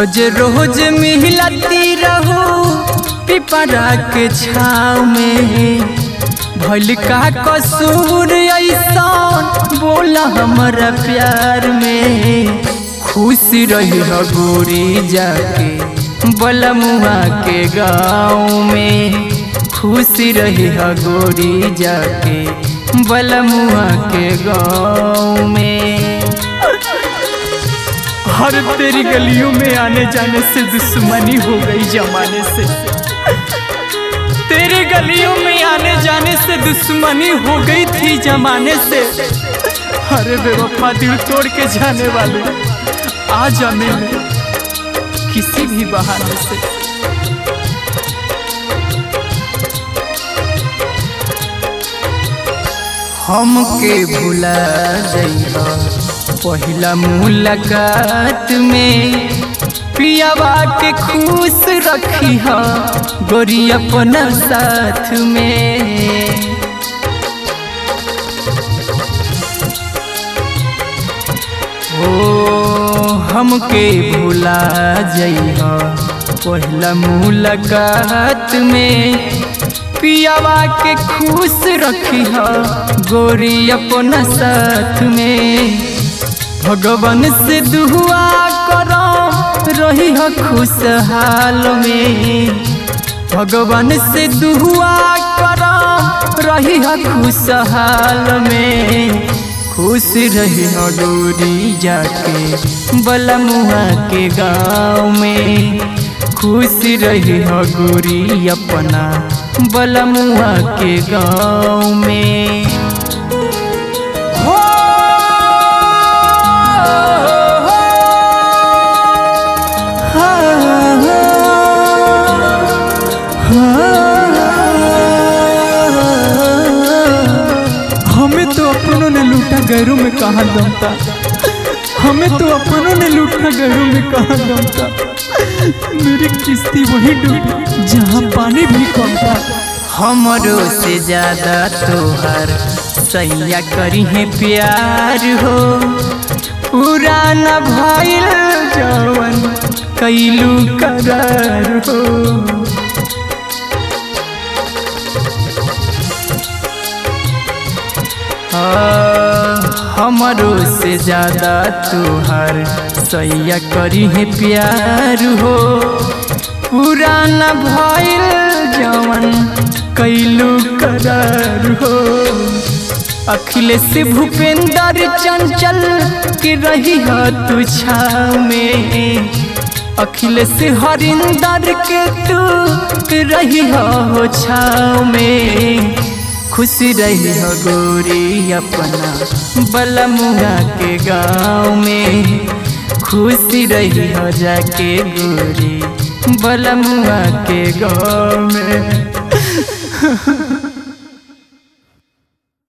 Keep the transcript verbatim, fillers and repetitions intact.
रोज रोज मिलती रहू पिपरा के छाव में, भइल का कसूर ऐसा बोला हमारा प्यार में। खुश रही हो गोरी जाके बलमुआ के गाँव में, खुश रही हो गोरी जाके बलमुआ के गाँव में। हर तेरी गलियों में आने जाने से दुश्मनी हो गई जमाने से, तेरी गलियों में आने जाने से दुश्मनी हो गई थी जमाने से। अरे बेवफा दिल तोड़ के जाने वाले आ जा मिलने किसी भी बहाने से। हमके भुला जइहा पहिला मुलाकात में, पियावा के खुश रखी हा गोरी अपना साथ में। ओ हमके भुला जइहा पहिला मुलाकात में, पियावा के खुश रखी हा गोरी अपना साथ में। भगवान से दुआ करो रही हो खुशहाल में, भगवान से दुआ करो रही हो खुशहाल में। खुश रही हो गोरी जाके बलमुआ के गाँव में, खुश रही हो गोरी अपना बलमुआ के गाँव में। हमें तो अपनों ने लूटा गैरों में कहाँ दम था, हमें तो अपनों ने लूटा गैरों में कहाँ दम था। मेरी किस्ती वही डूबी जहाँ पानी भी कम था। हमरो से ज्यादा तोहर सैया करी है प्यार हो, पुराना भइल जवन कैलू करार हो। हमरो से ज्यादा तोहर सैया करी है प्यार हो, पुराना भइल जवन कैलू करार हो। अखिलेश भूपेंद्र चंचल के रही हो तू छाव में, अखिलेश हरिंदर के तू रही हो छाव में। खुश रही हो गोरी अपना बलमुआ के गाँव में, खुश रही हो जाके गोरी बलमुआ के गाँव में।